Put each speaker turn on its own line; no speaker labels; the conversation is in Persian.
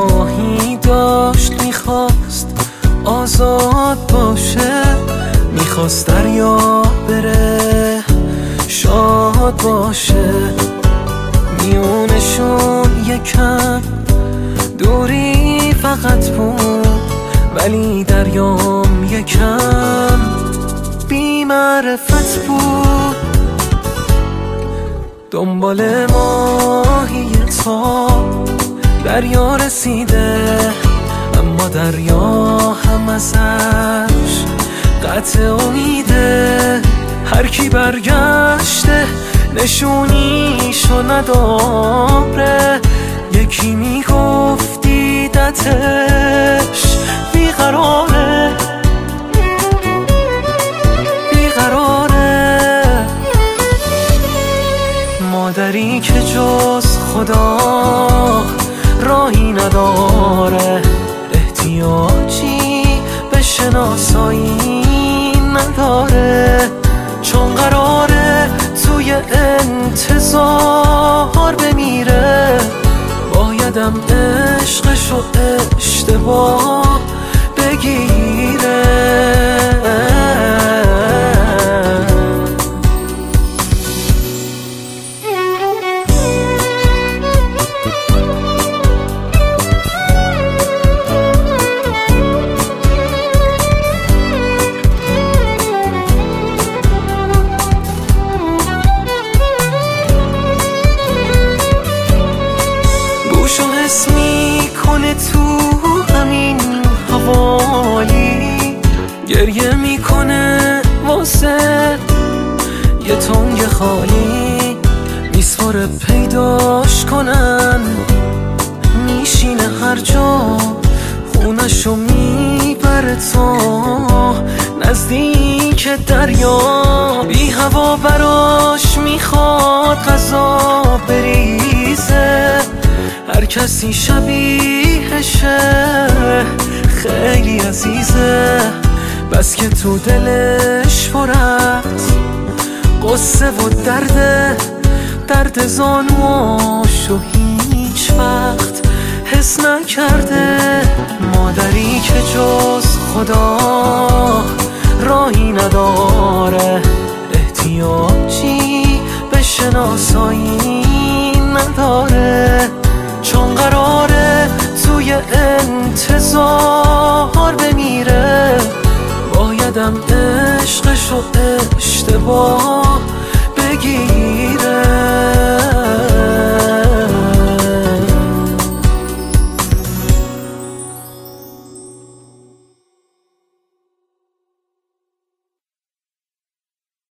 ماهی داشت میخواست آزاد باشه، میخواست دریا بره شاد باشه. میونشون یکم دوری فقط بود، ولی دریام یکم بی معرفت بود. دنبال ماهی تا دریا رسیده، اما دریا هم ازش قطع امیده. هر کی برگشته نشونیشو نداره، یکی میگفت دیدتش بیقراره بیقراره. مادری که جز خدا راهی نداره، احتیاجی به شناسایی نداره. چون قراره توی انتظار بمیره، بایدم عشقشو اشتباه بگیره. بوشو حس میکنه تو همین هوایی، گریه میکنه واسه یه تنگ خالی. میسپره پیداش کنن، میشینه هر جا، خونشو میبره تا نزدیک دریا. بی هوا براش میخواد غذا بریزه، هر کسی شبیهشه خیلی عزیزه. بس که تو دلش پر از قصه و درد زانواشو هیچ وقت حس نکرده. مادری که جز خدا راهی نداره، احتیاجی به شناسایی نداره. چون قراره توی انتظار بمیره، بایدم عشقشو اشتباه بگیر.